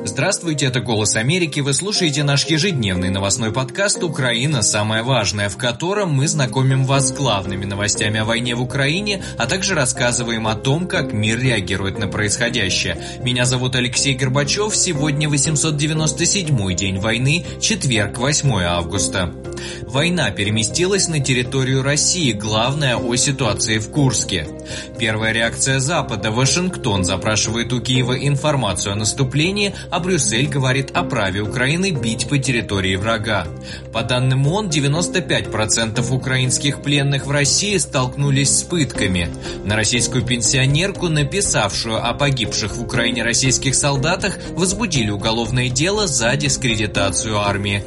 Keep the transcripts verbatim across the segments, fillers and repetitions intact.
Здравствуйте, это «Голос Америки». Вы слушаете наш ежедневный новостной подкаст «Украина. Самое важное», в котором мы знакомим вас с главными новостями о войне в Украине, а также рассказываем о том, как мир реагирует на происходящее. Меня зовут Алексей Горбачев. Сегодня восемьсот девяносто седьмой день войны, четверг, восьмое августа. Война переместилась на территорию России. Главное о ситуации в Курске. Первая реакция Запада. Вашингтон запрашивает у Киева информацию о наступлении, а Брюссель говорит о праве Украины бить по территории врага. По данным ООН, девяносто пять процентов украинских пленных в России столкнулись с пытками. На российскую пенсионерку, написавшую о погибших в Украине российских солдатах, возбудили уголовное дело за дискредитацию армии.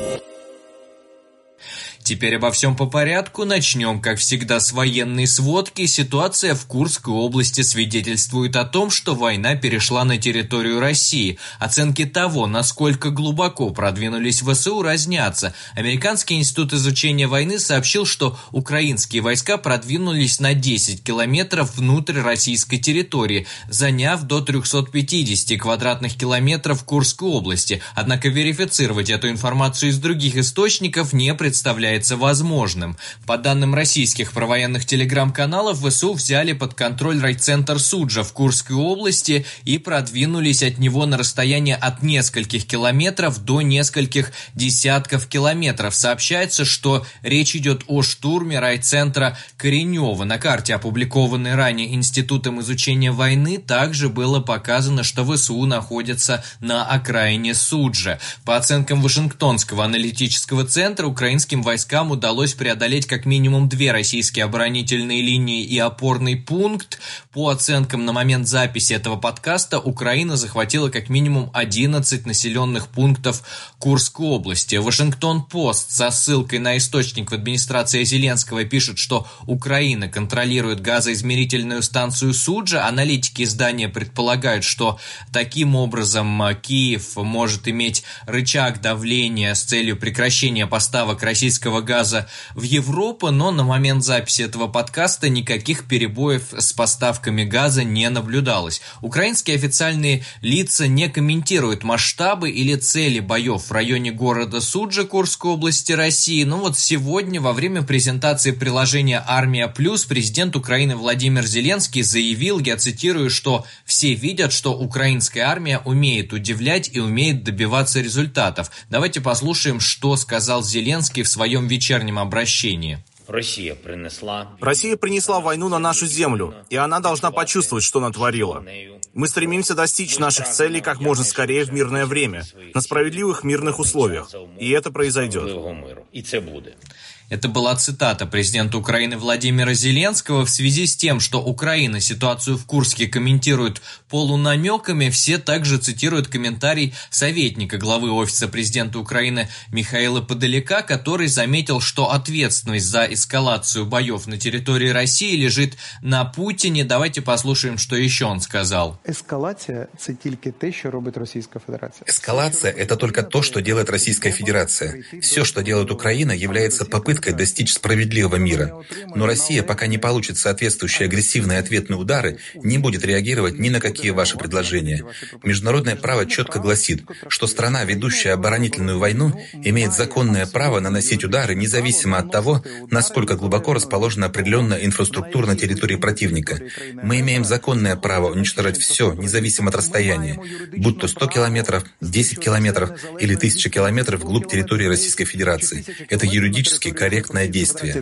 Теперь обо всем по порядку. Начнем, как всегда, с военной сводки. Ситуация в Курской области свидетельствует о том, что война перешла на территорию России. Оценки того, насколько глубоко продвинулись ВСУ, разнятся. Американский институт изучения войны сообщил, что украинские войска продвинулись на десять километров внутрь российской территории, заняв до триста пятьдесят квадратных километров Курской области. Однако верифицировать эту информацию из других источников не представляется возможным. По данным российских провоенных телеграм-каналов, ВСУ взяли под контроль райцентр Суджа в Курской области и продвинулись от него на расстояние от нескольких километров до нескольких десятков километров. Сообщается, что речь идет о штурме райцентра Коренева. На карте, опубликованной ранее Институтом изучения войны, также было показано, что ВСУ находятся на окраине Суджа. По оценкам Вашингтонского аналитического центра, украинским войскам удалось преодолеть как минимум две российские оборонительные линии и опорный пункт. По оценкам на момент записи этого подкаста, Украина захватила как минимум одиннадцать населенных пунктов Курской области. Вашингтон-Пост со ссылкой на источник в администрации Зеленского пишет, что Украина контролирует газоизмерительную станцию Суджа. Аналитики издания предполагают, что таким образом Киев может иметь рычаг давления с целью прекращения поставок российского газа в Европу, но на момент записи этого подкаста никаких перебоев с поставками газа не наблюдалось. Украинские официальные лица не комментируют масштабы или цели боев в районе города Суджа Курской области России. Но вот сегодня во время презентации приложения «Армия Плюс» президент Украины Владимир Зеленский заявил, я цитирую, что «все видят, что украинская армия умеет удивлять и умеет добиваться результатов». Давайте послушаем, что сказал Зеленский в своем вечернем обращении. Россия принесла... Россия принесла войну на нашу землю, и она должна почувствовать, что натворила. Мы стремимся достичь наших целей как можно скорее в мирное время, на справедливых мирных условиях, и это произойдет. И это будет. Это была цитата президента Украины Владимира Зеленского. В связи с тем, что Украина ситуацию в Курске комментирует полунамеками, все также цитируют комментарий советника главы Офиса президента Украины Михаила Подоляка, который заметил, что ответственность за эскалацию боев на территории России лежит на Путине. Давайте послушаем, что еще он сказал. Эскалация – это только то, что делает Российская Федерация. Эскалация – это только то, что делает Российская Федерация. Все, что делает Украина, является попыткой достичь справедливого мира. Но Россия, пока не получит соответствующие агрессивные ответные удары, не будет реагировать ни на какие ваши предложения. Международное право четко гласит, что страна, ведущая оборонительную войну, имеет законное право наносить удары независимо от того, насколько глубоко расположена определенная инфраструктура на территории противника. Мы имеем законное право уничтожать все, независимо от расстояния, будь то сто километров, десять километров или тысяча километров вглубь территории Российской Федерации. Это юридически корректное действие.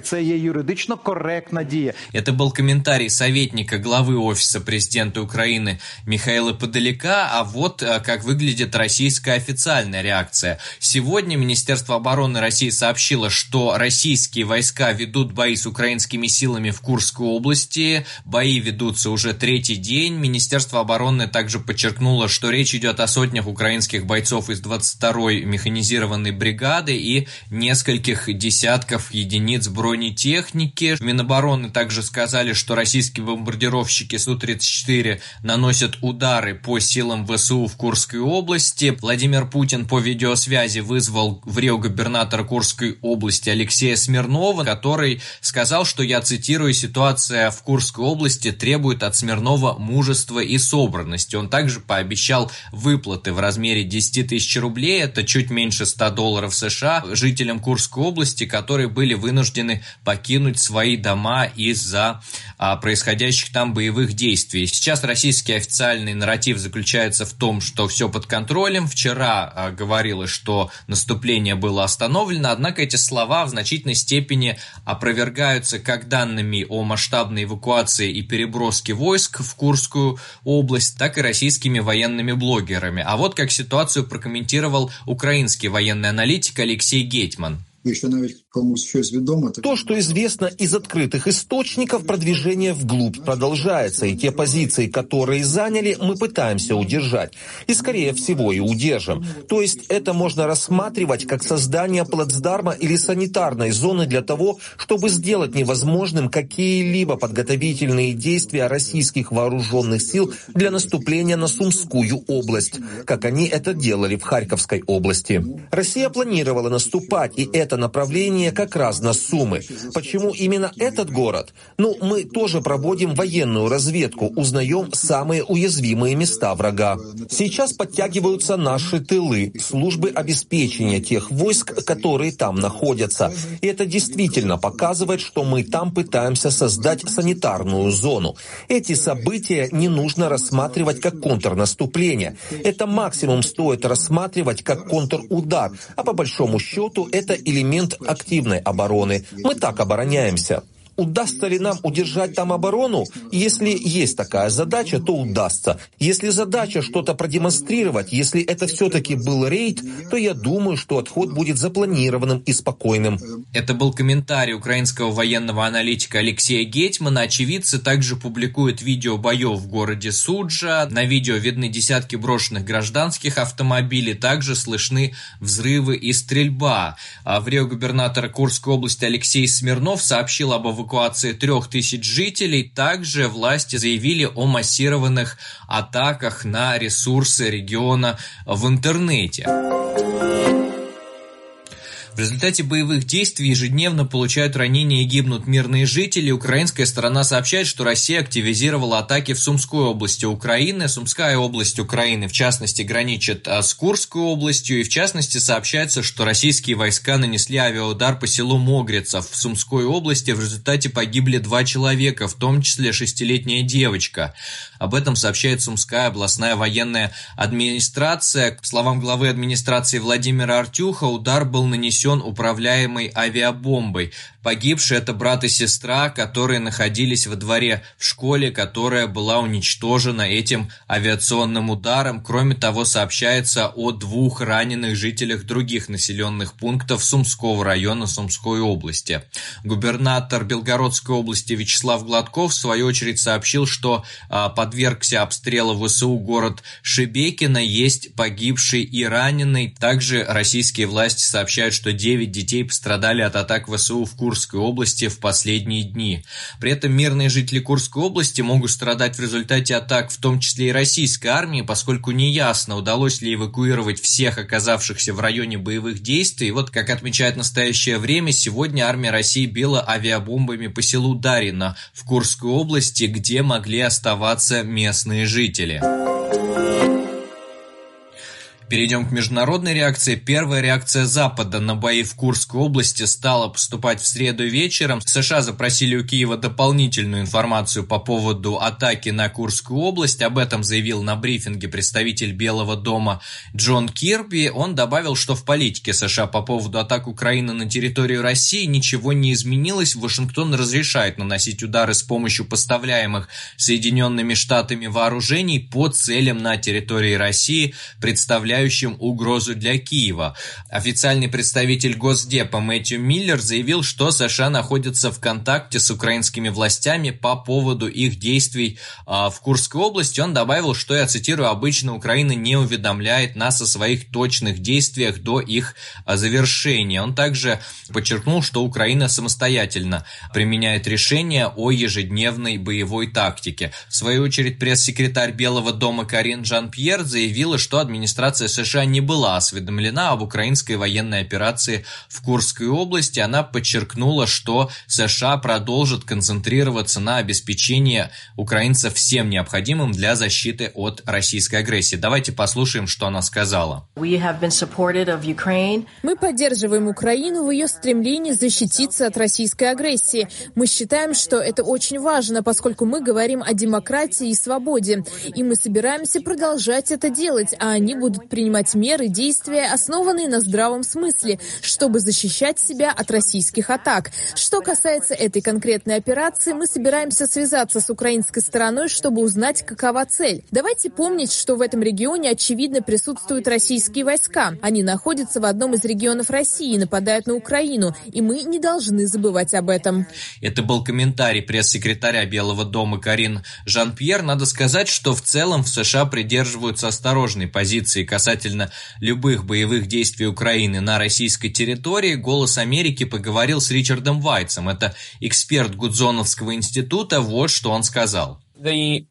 Это был комментарий советника главы Офиса президента Украины Михаила Подоляка, а вот как выглядит российская официальная реакция. Сегодня Министерство обороны России сообщило, что российские войска ведут бои с украинскими силами в Курской области. Бои ведутся уже третий день. Министерство обороны также подчеркнуло, что речь идет о сотнях украинских бойцов из двадцать второй механизированной бригады и нескольких десятков десятков единиц бронетехники. В Минобороны также сказали, что российские бомбардировщики Су тридцать четыре наносят удары по силам ВСУ в Курской области. Владимир Путин по видеосвязи вызвал в Рио губернатора Курской области Алексея Смирнова, который сказал, что, я цитирую, «ситуация в Курской области требует от Смирнова мужества и собранности». Он также пообещал выплаты в размере десять тысяч рублей, это чуть меньше ста долларов США, жителям Курской области, которые были вынуждены покинуть свои дома из-за а, происходящих там боевых действий. Сейчас российский официальный нарратив заключается в том, что все под контролем. Вчера а, говорилось, что наступление было остановлено, однако эти слова в значительной степени опровергаются как данными о масштабной эвакуации и переброске войск в Курскую область, так и российскими военными блогерами. А вот как ситуацию прокомментировал украинский военный аналитик Алексей Гетьман. То, что известно из открытых источников, продвижение вглубь продолжается, и те позиции, которые заняли, мы пытаемся удержать. И, скорее всего, и удержим. То есть это можно рассматривать как создание плацдарма или санитарной зоны для того, чтобы сделать невозможным какие-либо подготовительные действия российских вооруженных сил для наступления на Сумскую область, как они это делали в Харьковской области. Россия планировала наступать, и это направление как раз на Сумы. Почему именно этот город? Ну, мы тоже проводим военную разведку, узнаем самые уязвимые места врага. Сейчас подтягиваются наши тылы, службы обеспечения тех войск, которые там находятся. И это действительно показывает, что мы там пытаемся создать санитарную зону. Эти события не нужно рассматривать как контрнаступление. Это максимум стоит рассматривать как контрудар, а по большому счету это элемент активной обороны. Мы так обороняемся. Удастся ли нам удержать там оборону? Если есть такая задача, то удастся. Если задача что-то продемонстрировать, если это все-таки был рейд, то я думаю, что отход будет запланированным и спокойным. Это был комментарий украинского военного аналитика Алексея Гетьмана. Очевидцы также публикуют видео боев в городе Суджа. На видео видны десятки брошенных гражданских автомобилей. Также слышны взрывы и стрельба. В Рио губернатор Курской области Алексей Смирнов сообщил об эвакуации эвакуации трех тысяч жителей. Также власти заявили о массированных атаках на ресурсы региона в интернете. В результате боевых действий ежедневно получают ранения и гибнут мирные жители. Украинская сторона сообщает, что Россия активизировала атаки в Сумской области Украины. Сумская область Украины, в частности, граничит с Курской областью. И, в частности, сообщается, что российские войска нанесли авиаудар по селу Могрица в Сумской области. В результате погибли два человека, в том числе шестилетняя девочка. Об этом сообщает Сумская областная военная администрация. По словам главы администрации Владимира Артюха, удар был нанесен управляемой авиабомбой. Погибшие — это брат и сестра, которые находились во дворе в школе, которая была уничтожена этим авиационным ударом. Кроме того, сообщается о двух раненых жителях других населенных пунктов Сумского района Сумской области. Губернатор Белгородской области Вячеслав Гладков в свою очередь сообщил, что а, подвергся обстрелу ВСУ город Шебекино, есть погибший и раненый. Также российские власти сообщают, что девять детей пострадали от атак ВСУ в Курской области в последние дни. При этом мирные жители Курской области могут страдать в результате атак, в том числе и российской армии, поскольку неясно, удалось ли эвакуировать всех оказавшихся в районе боевых действий. И вот, как отмечает настоящее время, сегодня армия России била авиабомбами по селу Дарино в Курской области, где могли оставаться местные жители. Перейдем к международной реакции. Первая реакция Запада на бои в Курской области стала поступать в среду вечером. США запросили у Киева дополнительную информацию по поводу атаки на Курскую область. Об этом заявил на брифинге представитель Белого дома Джон Кирби. Он добавил, что в политике США по поводу атак Украины на территорию России ничего не изменилось. Вашингтон разрешает наносить удары с помощью поставляемых Соединенными Штатами вооружений по целям на территории России, представляющих представляющим угрозу для Киева. Официальный представитель Госдепа Мэтью Миллер заявил, что США находятся в контакте с украинскими властями по поводу их действий а, в Курской области. Он добавил, что, я цитирую, «обычно Украина не уведомляет нас о своих точных действиях до их а, завершения». Он также подчеркнул, что Украина самостоятельно применяет решения о ежедневной боевой тактике. В свою очередь, пресс-секретарь Белого дома Карин Жан-Пьер заявила, что администрация США не была осведомлена об украинской военной операции в Курской области. Она подчеркнула, что США продолжат концентрироваться на обеспечении украинцев всем необходимым для защиты от российской агрессии. Давайте послушаем, что она сказала. Мы поддерживаем Украину в ее стремлении защититься от российской агрессии. Мы считаем, что это очень важно, поскольку мы говорим о демократии и свободе. И мы собираемся продолжать это делать, а они будут принимать меры, действия, основанные на здравом смысле, чтобы защищать себя от российских атак. Что касается этой конкретной операции, мы собираемся связаться с украинской стороной, чтобы узнать, какова цель. Давайте помнить, что в этом регионе, очевидно, присутствуют российские войска. Они находятся в одном из регионов России и нападают на Украину, и мы не должны забывать об этом. Это был комментарий пресс-секретаря Белого дома Карин Жан-Пьер. Надо сказать, что в целом в США придерживаются осторожной позиции касательно любых боевых действий Украины на российской территории. «Голос Америки» поговорил с Ричардом Вайтсом, это эксперт Гудзоновского института, вот что он сказал. В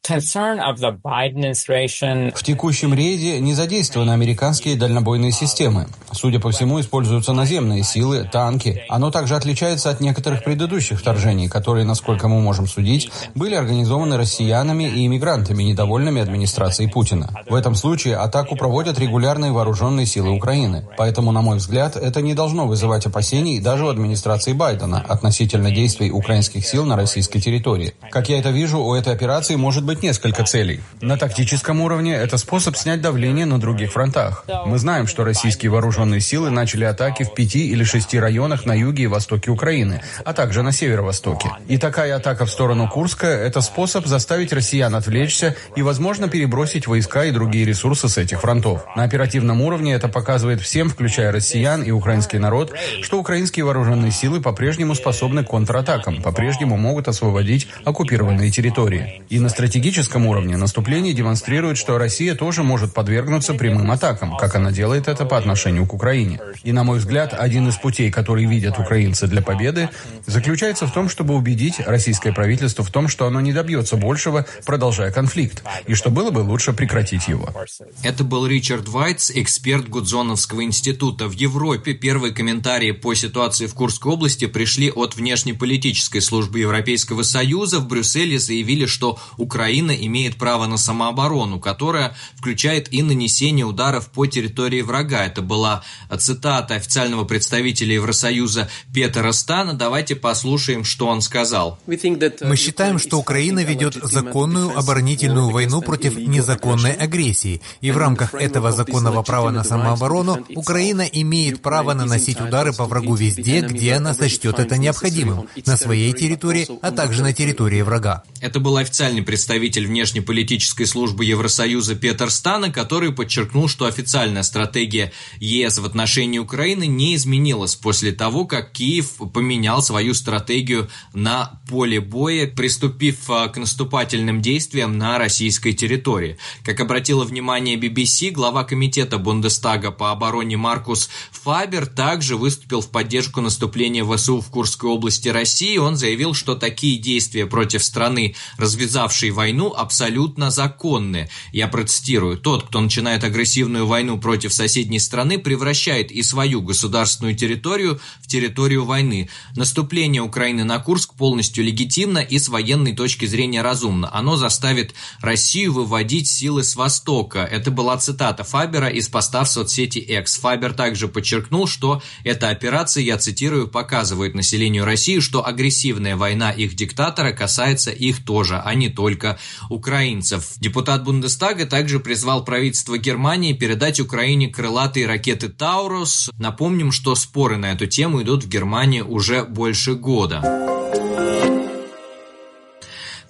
текущем рейде не задействованы американские дальнобойные системы. Судя по всему, используются наземные силы, танки. Оно также отличается от некоторых предыдущих вторжений, которые, насколько мы можем судить, были организованы россиянами и иммигрантами, недовольными администрацией Путина. В этом случае атаку проводят регулярные вооруженные силы Украины. Поэтому, на мой взгляд, это не должно вызывать опасений даже у администрации Байдена относительно действий украинских сил на российской территории. Как я это вижу, у этой операции может быть несколько целей. На тактическом уровне это способ снять давление на других фронтах. Мы знаем, что российские вооруженные силы начали атаки в пяти или шести районах на юге и востоке Украины, а также на северо-востоке. И такая атака в сторону Курска – это способ заставить россиян отвлечься и, возможно, перебросить войска и другие ресурсы с этих фронтов. На оперативном уровне это показывает всем, включая россиян и украинский народ, что украинские вооруженные силы по-прежнему способны к контратакам, по-прежнему могут освободить оккупированные территории. И на стратегическом уровне наступление демонстрирует, что Россия тоже может подвергнуться прямым атакам, как она делает это по отношению к Украине. И, на мой взгляд, один из путей, который видят украинцы для победы, заключается в том, чтобы убедить российское правительство в том, что оно не добьется большего, продолжая конфликт, и что было бы лучше прекратить его. Это был Ричард Вайтс, эксперт Гудзоновского института. В Европе первые комментарии по ситуации в Курской области пришли от внешнеполитической службы Европейского Союза. В Брюсселе заявили, что Украина имеет право на самооборону, которая включает и нанесение ударов по территории врага. Это была цитата официального представителя Евросоюза Петера Стана. Давайте послушаем, что он сказал. Мы считаем, что Украина ведет законную оборонительную войну против незаконной агрессии. И в рамках этого законного права на самооборону Украина имеет право наносить удары по врагу везде, где она сочтет это необходимым, на своей территории, а также на территории врага. Это был официальный представитель внешнеполитической службы Евросоюза Петер Стана, который подчеркнул, что официальная стратегия ЕС в отношении Украины не изменилась после того, как Киев поменял свою стратегию на поле боя, приступив к наступательным действиям на российской территории. Как обратила внимание би би си, глава комитета Бундестага по обороне Маркус Фабер также выступил в поддержку наступления ВСУ в Курской области России. Он заявил, что такие действия против страны, развязавшей войну, абсолютно законны. Я процитирую: «Тот, кто начинает агрессивную войну против соседней страны, превращает и свою государственную территорию в территорию войны. Наступление Украины на Курск полностью легитимно и с военной точки зрения разумно. Оно заставит Россию выводить силы с востока». Это была цитата Фабера из поста в соцсети X. Фабер также подчеркнул, что эта операция, я цитирую, показывает населению России, что агрессивная война их диктатора касается их тоже, а не только украинцев. Депутат Бундестага также призвал правительство Германии передать Украине крылатые ракеты «Таурус». Напомним, что споры на эту тему идут в Германии уже больше года.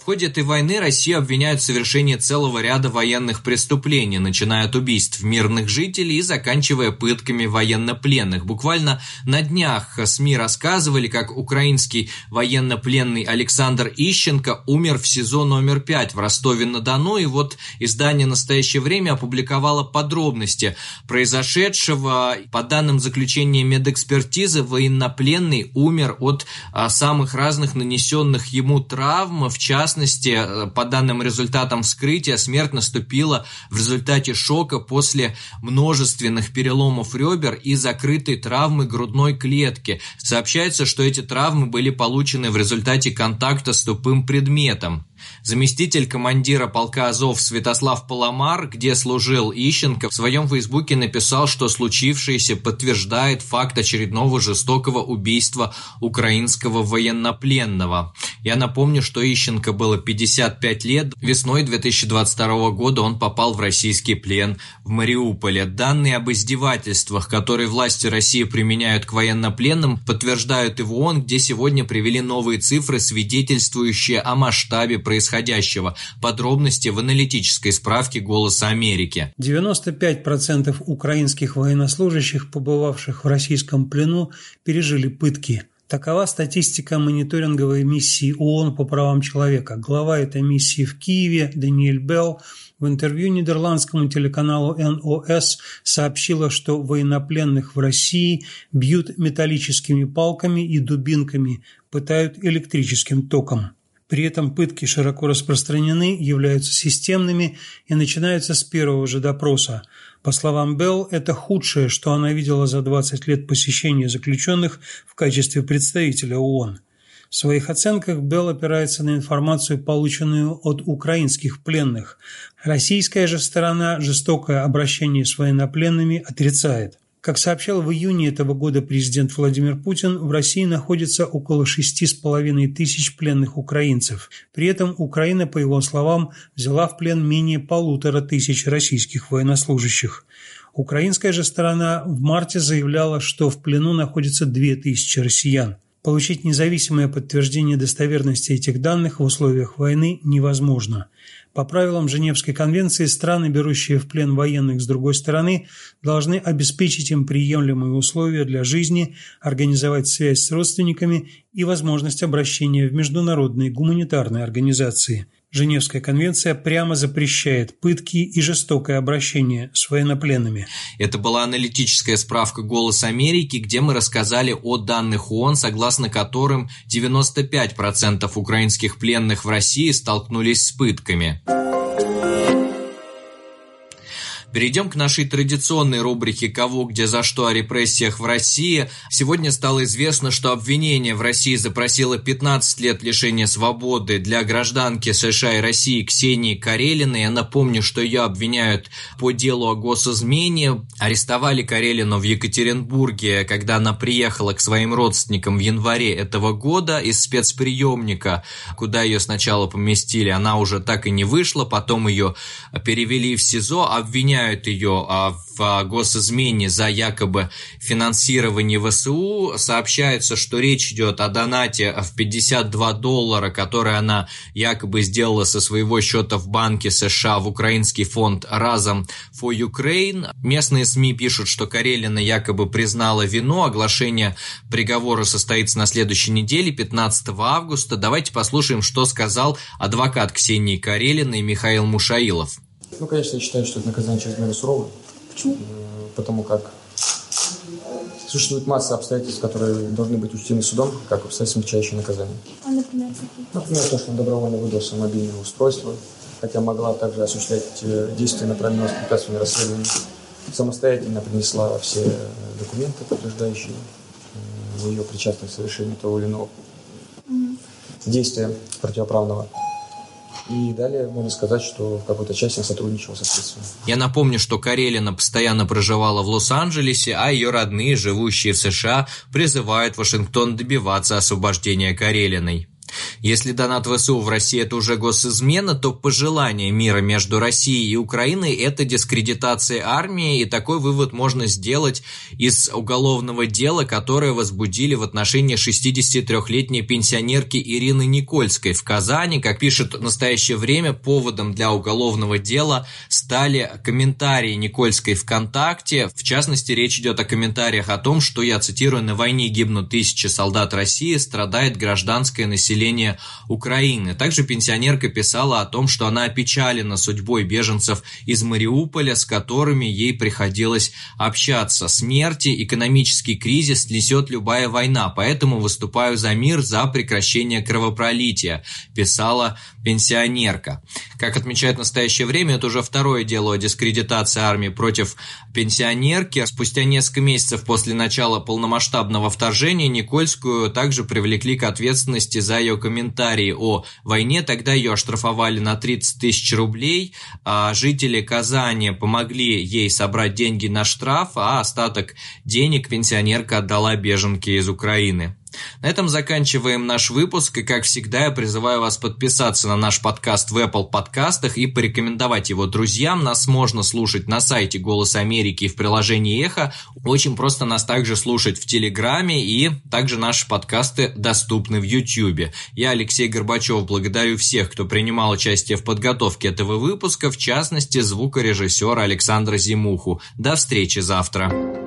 В ходе этой войны Россию обвиняют в совершении целого ряда военных преступлений, начиная от убийств мирных жителей и заканчивая пытками военнопленных. Буквально на днях СМИ рассказывали, как украинский военнопленный Александр Ищенко умер в СИЗО номер пять в Ростове-на-Дону. И вот издание «Настоящее время» опубликовало подробности произошедшего. По данным заключения медэкспертизы, военнопленный умер от а, самых разных нанесенных ему травм. В частности, по данным результатам вскрытия, смерть наступила в результате шока после множественных переломов ребер и закрытой травмы грудной клетки. Сообщается, что эти травмы были получены в результате контакта с тупым предметом. Заместитель командира полка Азов Святослав Паламар, где служил Ищенко, в своем фейсбуке написал, что случившееся подтверждает факт очередного жестокого убийства украинского военнопленного. Я напомню, что Ищенко было пятьдесят пять лет. Весной две тысячи двадцать второго года он попал в российский плен в Мариуполе. Данные об издевательствах, которые власти России применяют к военнопленным, подтверждают и в ООН, где сегодня привели новые цифры, свидетельствующие о масштабе происходящего. Подробности в аналитической справке «Голоса Америки». девяносто пять процентов украинских военнослужащих, побывавших в российском плену, пережили пытки. Такова статистика мониторинговой миссии ООН по правам человека. Глава этой миссии в Киеве Даниэль Белл в интервью нидерландскому телеканалу эн о эс сообщила, что военнопленных в России бьют металлическими палками и дубинками, пытают электрическим током. При этом пытки широко распространены, являются системными и начинаются с первого же допроса. По словам Белл, это худшее, что она видела за двадцать лет посещения заключенных в качестве представителя ООН. В своих оценках Белл опирается на информацию, полученную от украинских пленных. Российская же сторона жестокое обращение с военнопленными отрицает. Как сообщал в июне этого года президент Владимир Путин, в России находится около шести с половиной тысяч пленных украинцев. При этом Украина, по его словам, взяла в плен менее полутора тысяч российских военнослужащих. Украинская же сторона в марте заявляла, что в плену находится две тысячи россиян. Получить независимое подтверждение достоверности этих данных в условиях войны невозможно. По правилам Женевской конвенции, страны, берущие в плен военных с другой стороны, должны обеспечить им приемлемые условия для жизни, организовать связь с родственниками и возможность обращения в международные гуманитарные организации. Женевская конвенция прямо запрещает пытки и жестокое обращение с военнопленными. Это была аналитическая справка «Голос Америки», где мы рассказали о данных ООН, согласно которым девяносто пять процентов украинских пленных в России столкнулись с пытками. Перейдем к нашей традиционной рубрике «Кого, где, за что» о репрессиях в России. Сегодня стало известно, что обвинение в России запросило пятнадцать лет лишения свободы для гражданки США и России Ксении Карелиной. Я напомню, что ее обвиняют по делу о госизмене. Арестовали Карелину в Екатеринбурге, когда она приехала к своим родственникам в январе этого года из спецприемника, куда ее сначала поместили. Она уже так и не вышла, потом ее перевели в СИЗО, обвиняют ее в госизмене за якобы финансирование ВСУ. Сообщается, что речь идет о донате в пятьдесят два доллара, который она якобы сделала со своего счета в банке США в украинский фонд «Разом for Ukraine». Местные СМИ пишут, что Карелина якобы признала вину. Оглашение приговора состоится на следующей неделе, пятнадцатого августа. Давайте послушаем, что сказал адвокат Ксении Карелиной Михаил Мушаилов. Ну, конечно, я считаю, что это наказание чрезмерно суровое. Почему? Потому как существует масса обстоятельств, которые должны быть учтены судом, как обстоятельства смягчающие наказание. А, например, какие? Например, то, что он добровольно выдал свое мобильное устройство, хотя могла также осуществлять действия, направленные на воспрепятствование расследования. Самостоятельно принесла все документы, подтверждающие ее причастность к совершению того или иного mm-hmm. действия противоправного. И далее можно сказать, что в какой-то части он сотрудничал со следствием. Я напомню, что Карелина постоянно проживала в Лос-Анджелесе, а ее родные, живущие в США, призывают Вашингтон добиваться освобождения Карелиной. Если донат ВСУ в России – это уже госизмена, то пожелание мира между Россией и Украиной – это дискредитация армии, и такой вывод можно сделать из уголовного дела, которое возбудили в отношении шестидесятитрёхлетней пенсионерки Ирины Никольской в Казани. Как пишет в настоящее время, поводом для уголовного дела стали комментарии Никольской ВКонтакте. В частности, речь идет о комментариях о том, что, я цитирую, «на войне гибнут тысячи солдат России, страдает гражданское население Украины». Также пенсионерка писала о том, что она опечалена судьбой беженцев из Мариуполя, с которыми ей приходилось общаться. Смерти, экономический кризис несет любая война, поэтому выступаю за мир, за прекращение кровопролития, писала пенсионерка. Как отмечает в настоящее время, это уже второе дело о дискредитации армии против пенсионерки. Спустя несколько месяцев после начала полномасштабного вторжения Никольскую также привлекли к ответственности за ее комментарии о войне. Тогда ее оштрафовали на тридцать тысяч рублей, а жители Казани помогли ей собрать деньги на штраф, а остаток денег пенсионерка отдала беженке из Украины. На этом заканчиваем наш выпуск, и, как всегда, я призываю вас подписаться на наш подкаст в Apple подкастах и порекомендовать его друзьям. Нас можно слушать на сайте «Голос Америки» и в приложении «Эхо». Очень просто нас также слушать в Телеграме, и также наши подкасты доступны в Ютьюбе. Я, Алексей Горбачев, благодарю всех, кто принимал участие в подготовке этого выпуска, в частности, звукорежиссера Александра Зимуху. До встречи завтра.